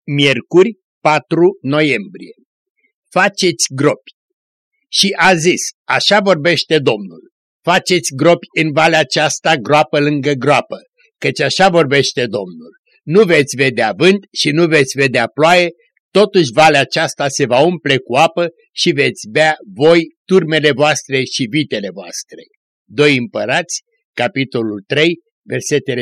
Miercuri, 4 noiembrie. Faceți gropi. Și a zis, așa vorbește Domnul, faceți gropi în valea aceasta, groapă lângă groapă, căci așa vorbește Domnul. Nu veți vedea vânt și nu veți vedea ploaie, totuși valea aceasta se va umple cu apă și veți bea voi, turmele voastre și vitele voastre. 2 Împărați, capitolul 3, versetele 16-17.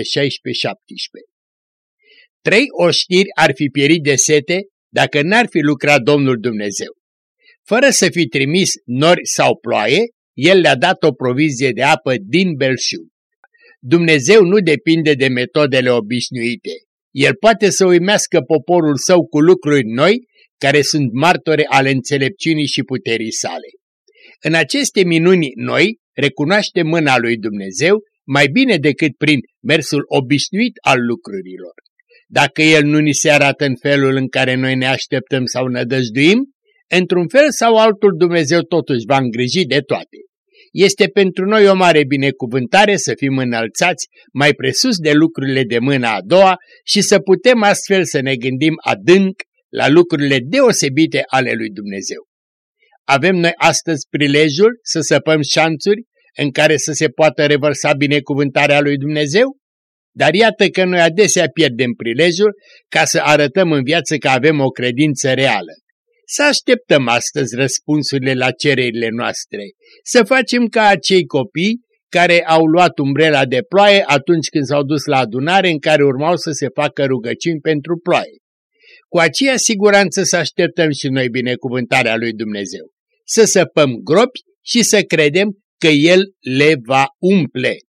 3 oștiri ar fi pierit de sete dacă n-ar fi lucrat Domnul Dumnezeu. Fără să fi trimis nori sau ploaie, El le-a dat o provizie de apă din belșug. Dumnezeu nu depinde de metodele obișnuite. El poate să uimească poporul său cu lucruri noi, care sunt martori ale înțelepciunii și puterii sale. În aceste minuni noi, recunoaște mâna lui Dumnezeu mai bine decât prin mersul obișnuit al lucrurilor. Dacă El nu ni se arată în felul în care noi ne așteptăm sau nădăjduim, într-un fel sau altul Dumnezeu totuși va îngriji de toate. Este pentru noi o mare binecuvântare să fim înălțați mai presus de lucrurile de mâna a doua și să putem astfel să ne gândim adânc la lucrurile deosebite ale lui Dumnezeu. Avem noi astăzi prilejul să săpăm șanțuri în care să se poată revărsa binecuvântarea lui Dumnezeu? Dar iată că noi adesea pierdem prilejul ca să arătăm în viață că avem o credință reală. Să așteptăm astăzi răspunsurile la cererile noastre, să facem ca acei copii care au luat umbrela de ploaie atunci când s-au dus la adunare în care urmau să se facă rugăciuni pentru ploaie. Cu aceea siguranță să așteptăm și noi binecuvântarea lui Dumnezeu, să săpăm gropi și să credem că El le va umple.